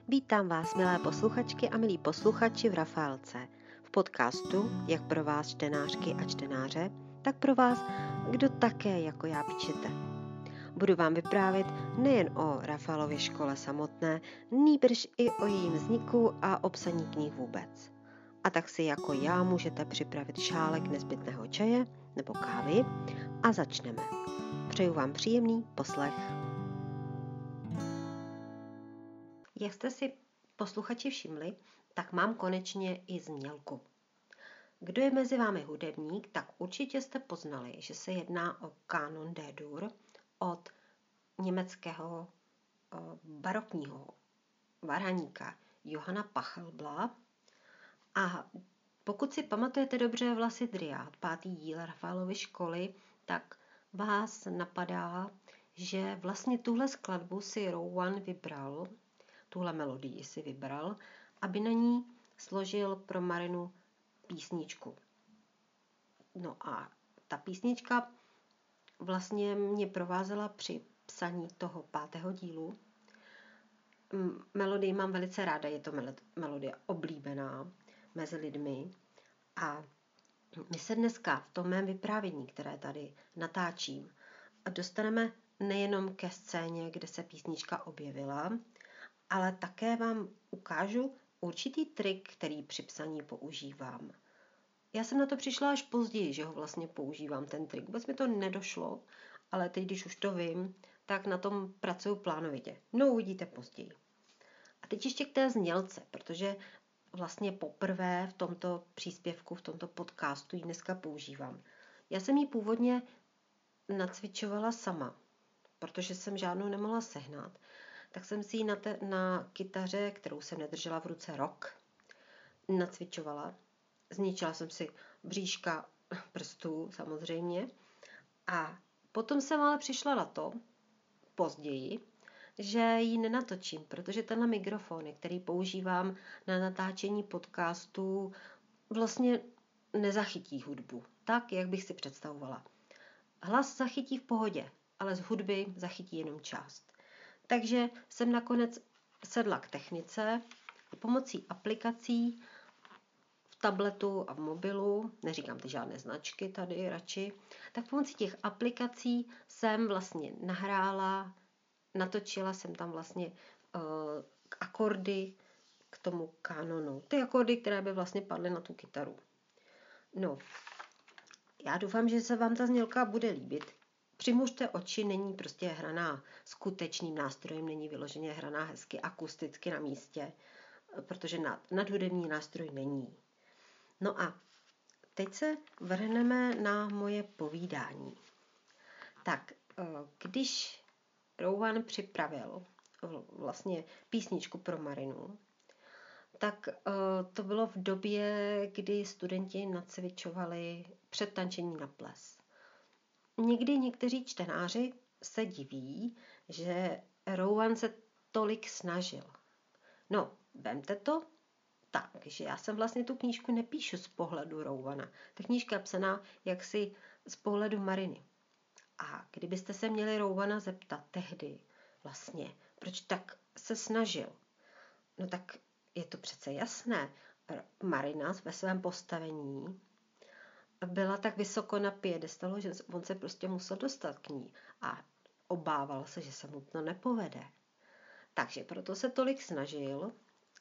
Vítám vás, milé posluchačky a milí posluchači v Rafaelce, v podcastu jak pro vás čtenářky a čtenáře, tak pro vás, kdo také jako já píšete. Budu vám vyprávět nejen o Rafaelově škole samotné, nýbrž i o jejím vzniku a obsaní knih vůbec. A tak si jako já můžete připravit šálek nezbytného čaje nebo kávy a začneme. Přeju vám příjemný poslech. Jak jste si posluchači všimli, tak mám konečně i znělku. Kdo je mezi vámi hudebník, tak určitě jste poznali, že se jedná o Kanon D-dur od německého barokního varhaníka Johanna Pachelbla. A pokud si pamatujete dobře Vlasy Dryad, 5. díl Rafaelovy školy, tak vás napadá, že vlastně tuhle skladbu si Rowan vybral, tuhle melodii si vybral, aby na ní složil pro Marinu písničku. No a ta písnička vlastně mě provázela při psaní toho 5. dílu. Melodii mám velice ráda, je to melodie oblíbená mezi lidmi a my se dneska v tom mém vyprávění, které tady natáčím, dostaneme nejenom ke scéně, kde se písnička objevila, ale také vám ukážu určitý trik, který při psaní používám. Já jsem na to přišla až později, že ho vlastně používám, ten trik. Vůbec mi to nedošlo, ale teď, když už to vím, tak na tom pracuju plánovitě. No, uvidíte později. A teď ještě k té znělce, protože vlastně poprvé v tomto příspěvku, v tomto podcastu ji dneska používám. Já jsem ji původně nacvičovala sama, protože jsem žádnou nemohla sehnat. Tak jsem si ji na kytaře, kterou jsem nedržela v ruce rok, nacvičovala. Zničila jsem si bříška prstů samozřejmě. A potom jsem ale přišla na to, později, že ji nenatočím, protože tenhle mikrofon, který používám na natáčení podcastů, vlastně nezachytí hudbu, tak, jak bych si představovala. Hlas zachytí v pohodě, ale z hudby zachytí jenom část. Takže jsem nakonec sedla k technice pomocí aplikací v tabletu a v mobilu, neříkám ty žádné značky tady radši, tak pomocí těch aplikací jsem vlastně nahrála, natočila jsem tam vlastně akordy k tomu kanonu. Ty akordy, které by vlastně padly na tu kytaru. No, já doufám, že se vám ta znělka bude líbit. Přimužte oči, není prostě hraná skutečným nástrojem, není vyloženě hraná hezky akusticky na místě, protože nadhudební nástroj není. No a teď se vrhneme na moje povídání. Tak, když Rowan připravil vlastně písničku pro Marinu, tak to bylo v době, kdy studenti nacvičovali před tančením na ples. Někdy někteří čtenáři se diví, že Rowan se tolik snažil. No, vemte to tak, že já jsem vlastně tu knížku nepíšu z pohledu Rowana. Ta knížka je psaná jaksi z pohledu Mariny. A kdybyste se měli Rowana zeptat tehdy vlastně, proč tak se snažil, no tak je to přece jasné. Marina ve svém postavení byla tak vysoko na piedestalu, že on se prostě musel dostat k ní a obával se, že se mu to nepovede. Takže proto se tolik snažil,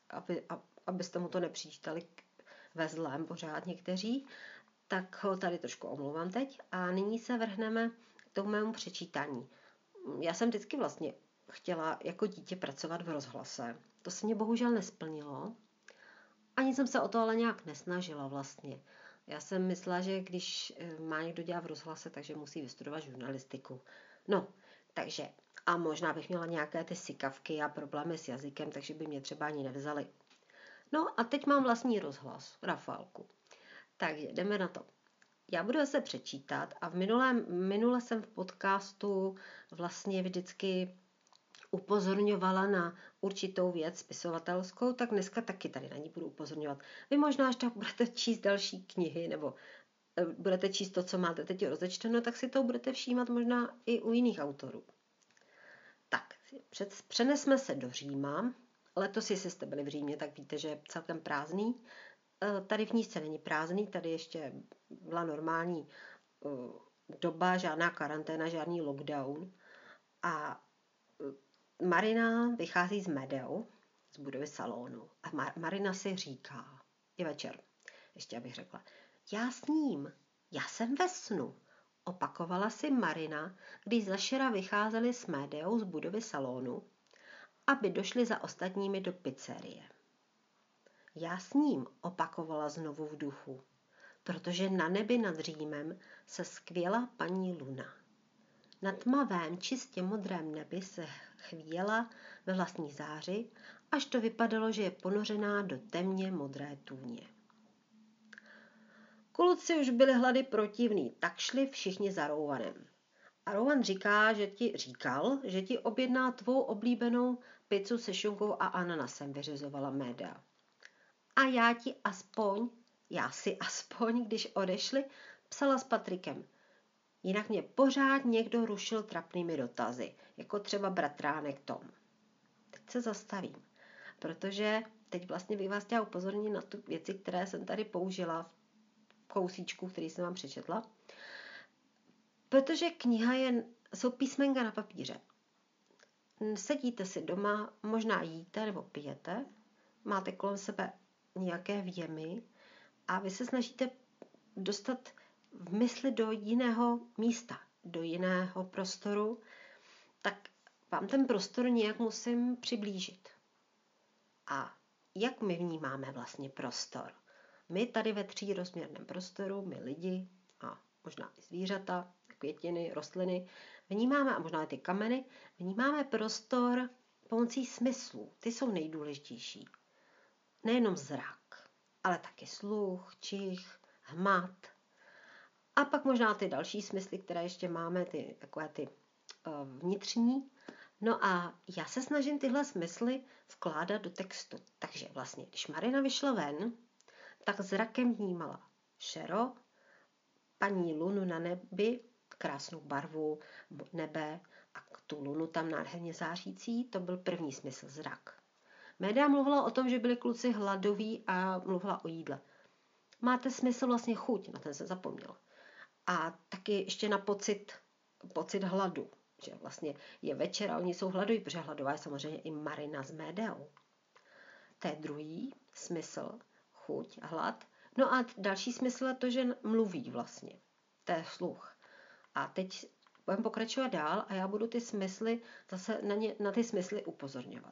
abyste mu to nepřičítali ve zlém pořád někteří, tak ho tady trošku omluvám teď a nyní se vrhneme k tomu mému přečítání. Já jsem vždycky vlastně chtěla jako dítě pracovat v rozhlase. To se mě bohužel nesplnilo. Ani jsem se o to ale nějak nesnažila vlastně. Já jsem myslela, že když má někdo dělat v rozhlase, takže musí vystudovat žurnalistiku. No, takže a možná bych měla nějaké ty sykavky a problémy s jazykem, takže by mě třeba ani nevzali. No a teď mám vlastní rozhlas, Rafaelku. Takže jdeme na to. Já budu se přečítat a minule jsem v podcastu vlastně vždycky upozorňovala na určitou věc spisovatelskou, tak dneska taky tady na ní budu upozorňovat. Vy možná, až tak budete číst další knihy, nebo budete číst to, co máte teď rozečteno, tak si to budete všímat možná i u jiných autorů. Tak, přenesme se do Říma letos, jestli jste byli v Římě, tak víte, že je celkem prázdný. Tady v Nízce není prázdný, tady ještě byla normální doba, žádná karanténa, žádný lockdown. A Marina vychází z Medeu, z budovy salonu. A Marina si říká, je večer, ještě abych řekla, já sním, já jsem ve snu. Opakovala si Marina, když zašera vycházeli s Medeou z budovy salonu, aby došli za ostatními do pizzerie. Já sním, opakovala znovu v duchu, protože na nebi nad Římem se skvěla paní Luna. Na tmavém, čistě modrém nebi se chvíjela ve vlastní záři, až to vypadalo, že je ponořená do temně modré tůně. Kluci už byli hlady protivný, tak šli všichni za Rouvanem. A Rouvan říkal, že ti objedná tvou oblíbenou pizzu se šunkou a ananasem, vyřizovala Medea. A já si aspoň, když odešli, psala s Patrikem. Jinak mě pořád někdo rušil trapnými dotazy, jako třeba bratránek Tom. Teď se zastavím, protože teď vlastně bych vás chtěla upozornit na tu věci, které jsem tady použila v kousíčku, který jsem vám přečetla. Protože kniha jsou písmenka na papíře. Sedíte si doma, možná jíte nebo pijete, máte kolem sebe nějaké vjemy a vy se snažíte dostat v mysli do jiného místa, do jiného prostoru, tak vám ten prostor nějak musím přiblížit. A jak my vnímáme vlastně prostor? My tady ve třírozměrném prostoru, my lidi a možná i zvířata, květiny, rostliny, vnímáme, a možná i ty kameny, vnímáme prostor pomocí smyslů. Ty jsou nejdůležitější. Nejenom zrak, ale taky sluch, čich, hmat. A pak možná ty další smysly, které ještě máme, takové ty vnitřní. No a já se snažím tyhle smysly vkládat do textu. Takže vlastně, když Marina vyšla ven, tak zrakem vnímala šero, paní Lunu na nebi, krásnou barvu nebe a tu Lunu tam nádherně zářící, to byl první smysl, zrak. Medea mluvila o tom, že byli kluci hladoví a mluvila o jídle. Máte smysl vlastně chuť, na ten se zapomněl. A taky ještě na pocit hladu, že vlastně je večer a oni jsou hladoví, protože hladová je samozřejmě i Marina s Medeou. To je druhý smysl, chuť, hlad. No a další smysl je to, že mluví vlastně. To je sluch. A teď budeme pokračovat dál a já budu ty smysly, zase na ty smysly upozorňovat.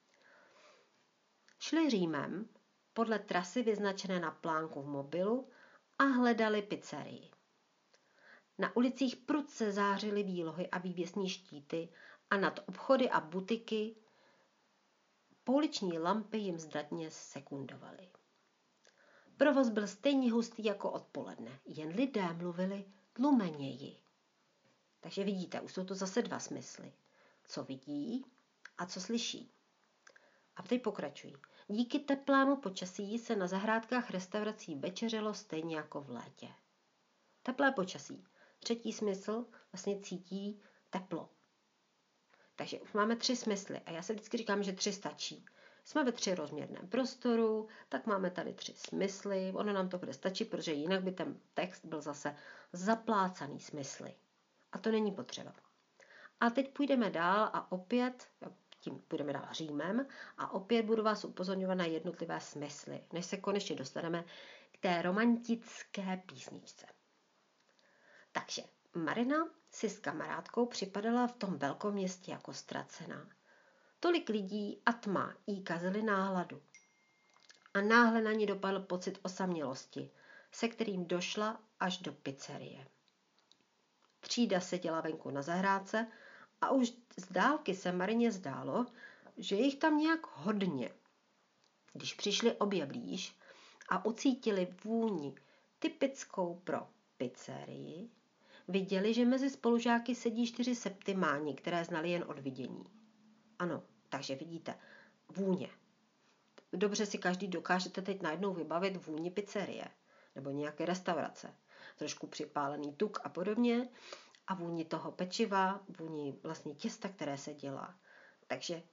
Šli Římem podle trasy vyznačené na plánku v mobilu a hledali pizzerii. Na ulicích prudce zářily výlohy a vývěsní štíty a nad obchody a butiky pouliční lampy jim zdatně sekundovaly. Provoz byl stejně hustý jako odpoledne, jen lidé mluvili tlumeněji. Takže vidíte, už jsou to zase dva smysly. Co vidí a co slyší. A teď pokračují. Díky teplému počasí se na zahrádkách restaurací večeřelo stejně jako v létě. Teplé počasí. Třetí smysl vlastně cítí teplo. Takže už máme 3 smysly a já se vždycky říkám, že 3 stačí. Jsme ve 3rozměrném prostoru, tak máme tady 3 smysly. Ono nám to bude stačit, protože jinak by ten text byl zase zaplácaný smysly. A to není potřeba. A teď půjdeme dál a opět, tím půjdeme dál Římem a opět budu vás upozorňovat na jednotlivé smysly, než se konečně dostaneme k té romantické písničce. Takže Marina si s kamarádkou připadala v tom velkoměstě jako ztracená. Tolik lidí a tma jí kazily náladu. A náhle na ní dopadl pocit osamělosti, se kterým došla až do pizzerie. Třída seděla venku na zahrádce a už z dálky se Marině zdálo, že jich tam nějak hodně. Když přišli obě blíž a ucítili vůni typickou pro pizzerii, viděli, že mezi spolužáky sedí 4 septimáni, které znali jen od vidění. Ano, takže vidíte, vůně. Dobře si každý dokážete teď najednou vybavit vůni pizzerie nebo nějaké restaurace. Trošku připálený tuk a podobně a vůni toho pečiva, vůni vlastně těsta, které se dělá. Takže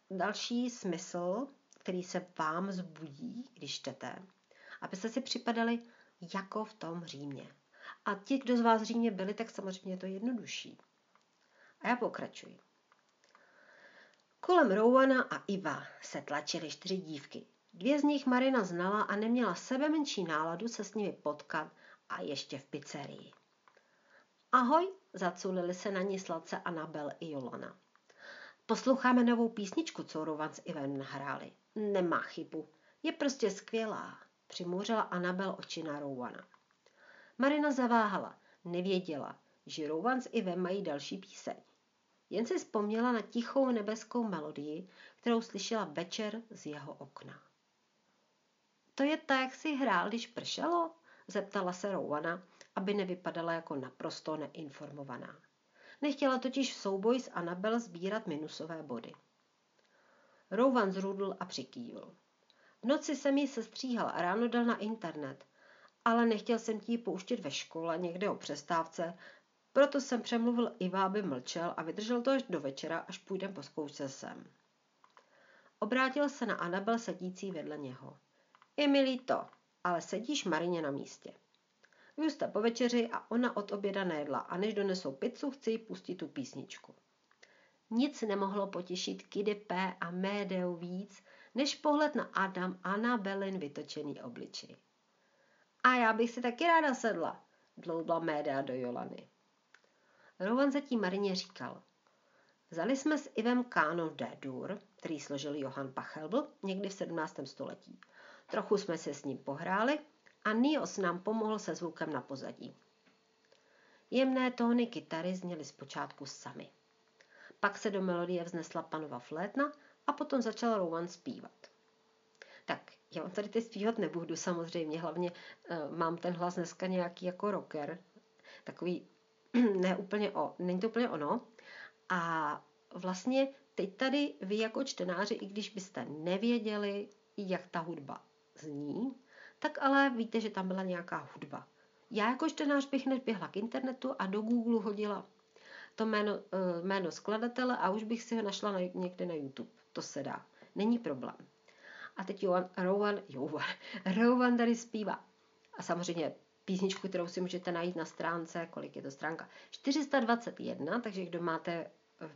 další smysl, který se vám zbudí, když čtete, abyste si připadali jako v tom Římě. A ti, kdo z vás v Římě byli, tak samozřejmě je to jednodušší. A já pokračuji. Kolem Rowana a Iva se tlačily 4 dívky. 2 z nich Marina znala a neměla sebe menší náladu se s nimi potkat a ještě v pizzerii. Ahoj, zaculili se na ní sladce Anabel i Jolana. Posloucháme novou písničku, co Rowan s Ivem nahráli. Nemá chybu, je prostě skvělá, přimouřila Anabel oči na Rowana. Marina zaváhala, nevěděla, že Rowan s Ivem mají další píseň. Jen si vzpomněla na tichou nebeskou melodii, kterou slyšela večer z jeho okna. To je tak, jak si hrál, když pršelo? Zeptala se Rowana, aby nevypadala jako naprosto neinformovaná. Nechtěla totiž v souboji s Anabel sbírat minusové body. Rowan zrudl a přikývl. V noci jsem ji sestříhal a ráno dal na internet, ale nechtěl jsem ti ji pouštět ve škole někde o přestávce, proto jsem přemluvil Iva, aby mlčel a vydržel to až do večera, až půjdem po zkoušce sem. Obrátil se na Anabel sedící vedle něho. Je mi líto, ale sedíš Marině na místě. Vy jste po večeři a ona od oběda nejedla a než donesou pizzu, chci jí pustit tu písničku. Nic nemohlo potěšit Kiddy P a Médeu víc, než pohled na Anabelin vytočený obličej. A já bych si taky ráda sedla, dloubla Médea do Jolany. Rowan zatím Marině říkal. Vzali jsme s Ivem kánon D-dur, který složil Johann Pachelbel někdy v 17. století. Trochu jsme se s ním pohráli a Nios nám pomohl se zvukem na pozadí. Jemné tóny kytary zněly zpočátku samy. Pak se do melodie vznesla panova flétna a potom začal Rowan zpívat. Tak, já vám tady teď zpívat nebudu samozřejmě, hlavně mám ten hlas dneska nějaký jako rocker, takový není to úplně ono. A vlastně teď tady vy jako čtenáři, i když byste nevěděli, jak ta hudba zní, tak ale víte, že tam byla nějaká hudba. Já jako čtenář bych hned běhla k internetu a do Google hodila to jméno skladatele a už bych si ho našla někde na YouTube. To se dá. Není problém. A teď Rowan tady zpívá. A samozřejmě písničku, kterou si můžete najít na stránce, kolik je to stránka? 421, takže kdo máte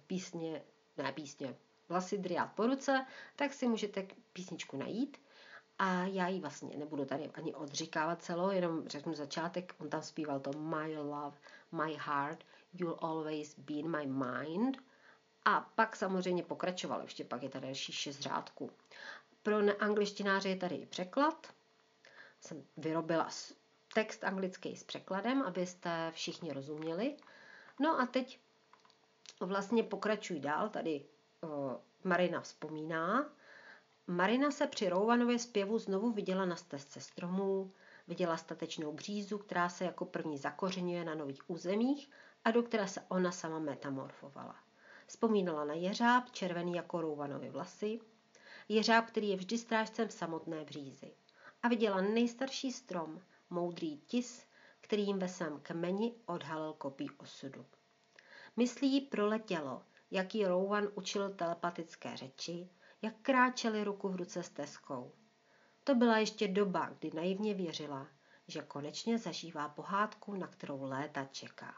Vlasy Driát po ruce, tak si můžete písničku najít. A já ji vlastně nebudu tady ani odříkávat celou, jenom řeknu začátek. On tam zpíval to My love, my heart, you'll always be in my mind. A pak samozřejmě pokračoval, ještě pak je tady další 6 řádků. Pro neangličtináře je tady i překlad. Jsem vyrobila text anglický s překladem, abyste všichni rozuměli. No a teď vlastně pokračují dál. Tady Marina vzpomíná. Marina se při Rowanově zpěvu znovu viděla na stezce stromů, viděla statečnou břízu, která se jako první zakořeňuje na nových územích a do které se ona sama metamorfovala. Vzpomínala na jeřáb, červený jako Rowanovy vlasy, jeřáb, který je vždy strážcem samotné břízy. A viděla nejstarší strom, moudrý tis, který jim ve svém kmeni odhalil kopí osudu. Myslí jí proletělo, jak jí Rowan učil telepatické řeči, jak kráčeli ruku v ruce s Teskou. To byla ještě doba, kdy naivně věřila, že konečně zažívá pohádku, na kterou léta čeká.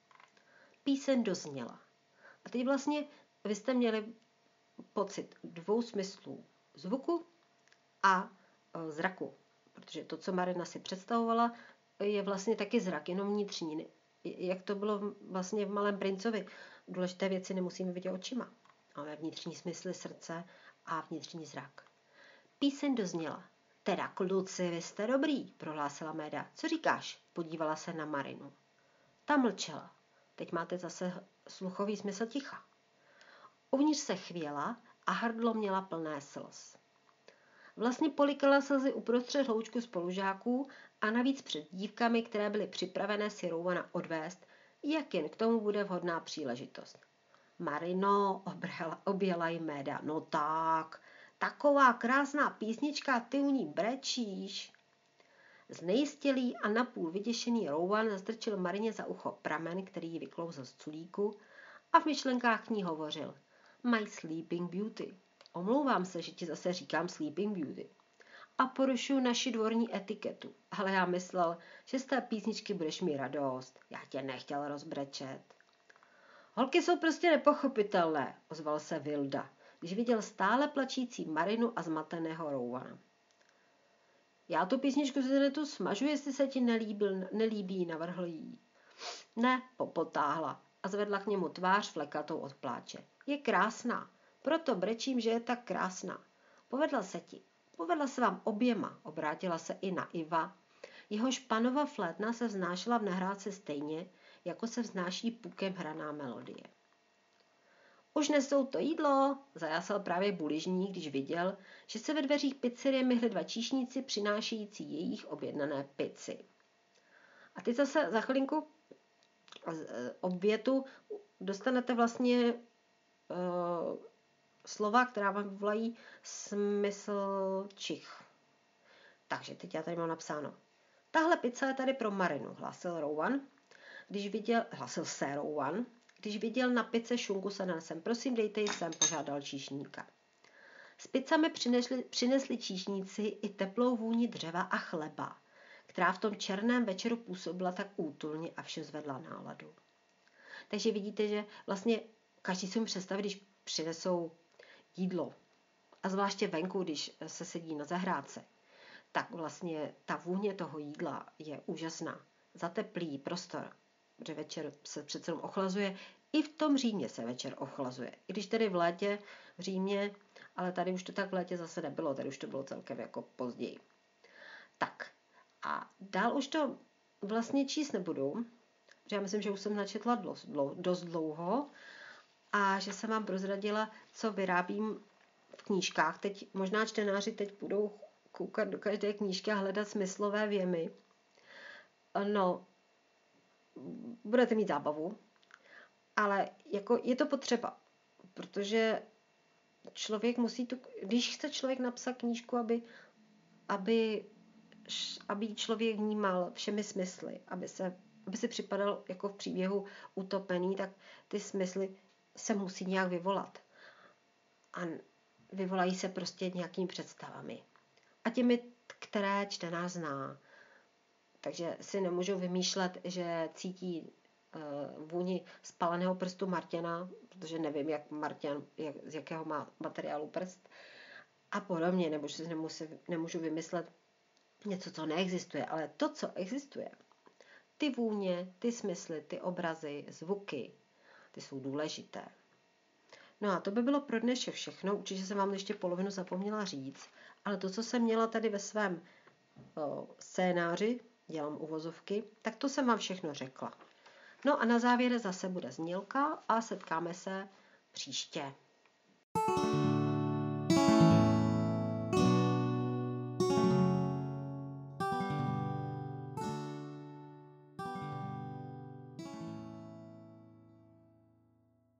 Píseň dozněla. A teď vlastně vy jste měli pocit 2 smyslů. Zvuku a zraku. Protože to, co Marina si představovala, je vlastně taky zrak, jenom vnitřní. Jak to bylo vlastně v Malém princovi. Důležité věci nemusíme vidět očima. Máme vnitřní smysly srdce a vnitřní zrak. Píseň dozněla. Teda, kluci, vy jste dobrý, prohlásila Méda. Co říkáš? Podívala se na Marinu. Ta mlčela. Teď máte zase sluchový smysl ticha. Uvnitř se chvěla a hrdlo měla plné slz. Vlastně polikala slzy uprostřed hloučku spolužáků a navíc před dívkami, které byly připravené si Rowana odvést, jak jen k tomu bude vhodná příležitost. Marino, objela jí Méda. No tak, taková krásná písnička, ty u ní brečíš. Znejistělý a napůl vyděšený Rowan zastrčil Marině za ucho pramen, který ji vyklouzl z culíku a v myšlenkách k ní hovořil. My sleeping beauty. Omlouvám se, že ti zase říkám Sleeping Beauty. A porušuju naši dvorní etiketu. Ale já myslel, že z té písničky budeš mít radost. Já tě nechtěl rozbrečet. Holky jsou prostě nepochopitelné, ozval se Vilda, když viděl stále plačící Marinu a zmateného Rowana. Já tu písničku z internetu smažu, jestli se ti nelíbí, navrhl jí. Ne, popotáhla a zvedla k němu tvář flekatou od pláče. Je krásná, proto brečím, že je tak krásná. Povedla se ti. Povedla se vám oběma, obrátila se i na Iva. Jehož panova flétna se vznášela v nahrádce stejně, jako se vznáší pukem hraná melodie. Už nesou to jídlo, zajásal právě buližník, když viděl, že se ve dveřích pizzerie myhli 2 číšníci přinášející jejich objednané pici. A ty zase za chvilinku obvětu dostanete vlastně slova, která vám vyvolají smysl čich. Takže teď já tady mám napsáno. Tahle pizza je tady pro Marinu, hlásil se Rowan, když viděl na pice šunku s ananasem. Prosím, dejte ji sem, požádal číšníka. S pizzami přinesli číšníci i teplou vůni dřeva a chleba, která v tom černém večeru působila tak útulně a všem zvedla náladu. Takže vidíte, že vlastně každý si mu představí, když přinesou jídlo, a zvláště venku, když se sedí na zahrádce, tak vlastně ta vůně toho jídla je úžasná. Zateplý prostor, protože večer se přece jenom ochlazuje, i v tom Římě se večer ochlazuje. I když tedy v létě v Římě, ale tady už to tak v létě zase nebylo, tady už to bylo celkem jako později. Tak a dál už to vlastně číst nebudu, protože já myslím, že už jsem načetla dost dlouho a že jsem vám prozradila, co vyrábím v knížkách. Teď možná čtenáři teď budou koukat do každé knížky a hledat smyslové věmy. No, budete mít zábavu, ale jako je to potřeba, protože člověk musí když chce člověk napsat knížku, aby člověk vnímal všemi smysly, aby si připadal jako v příběhu utopený, tak ty smysly se musí nějak vyvolat. A vyvolají se prostě nějakými představami. A těmi, které čtenář zná. Takže si nemůžu vymýšlet, že cítí vůni spaleného prstu Martina, protože nevím, jak Martin, z jakého má materiálu prst a podobně, nebo si nemůžu vymyslet něco, co neexistuje, ale to, co existuje, ty vůně, ty smysly, ty obrazy, zvuky, ty jsou důležité. No a to by bylo pro dnešek všechno, určitě jsem vám ještě polovinu zapomněla říct, ale to, co jsem měla tady ve svém scénáři, dělám uvozovky, tak to jsem vám všechno řekla. No a na závěr zase bude znělka a setkáme se příště.